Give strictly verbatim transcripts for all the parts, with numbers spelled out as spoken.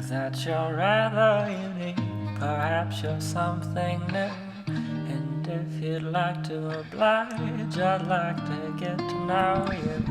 that you're rather unique. Perhaps you're something new. And if you'd like to oblige, I'd like to get to know you.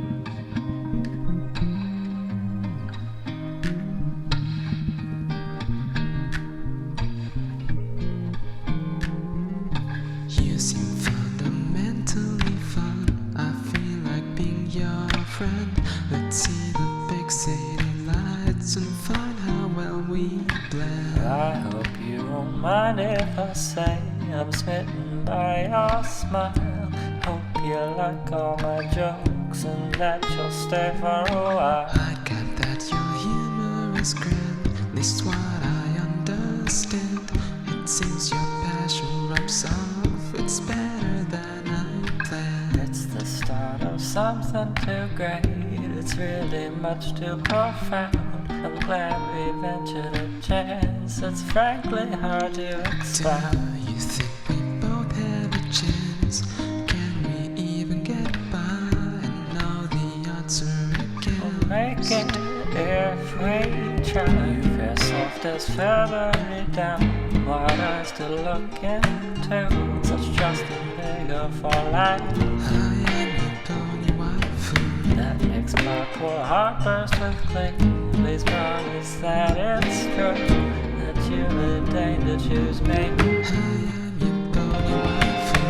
You seem fundamentally fun. I feel like being your friend. Let's see the big city lights and find how well we blend. I hope you won't mind if I say I'm smitten by your smile. Hope you like all my jokes and that you'll stay for a while. I get that your humor is grand, at least what I understand. It seems your passion rubs off, it's better than I planned. It's the start of something too great, it's really much too profound. I'm glad we ventured a chance, it's frankly hard to expound. Do you think we both have a chance? Can we even get by? And now the odds are against. We'll make it if we try. You feel soft as feathery down, what eyes to look into, such trust and vigor for life. I am your pony waifu. That makes my poor heart burst with glee. Please promise that it's true, that you would deign to choose me. I am your pony waifu.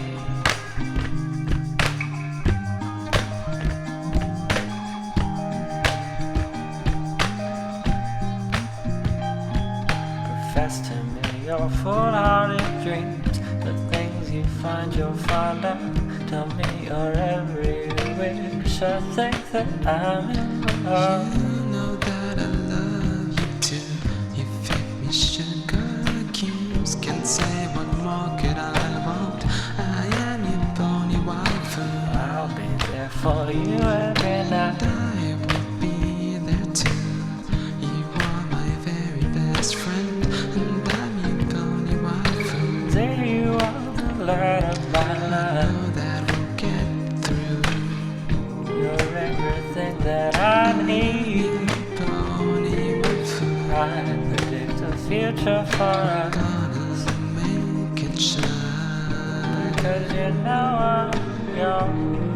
Profess to me your foolhardy dreams, the things you find you're fond of. Tell me your every wish, I think that I'm in love. You know that I love you too. You feed me sugar cubes. Can't say what more could I want. I am your pony waifu. I'll be there for you every night. I will be there too. You are my very best friend, and I'm your pony waifu. There you are, the light of my I life. know that we'll get through. You're everything that I need. Pony waifu. I predict a future for us, Gonna make it shine. because you know I'm yours.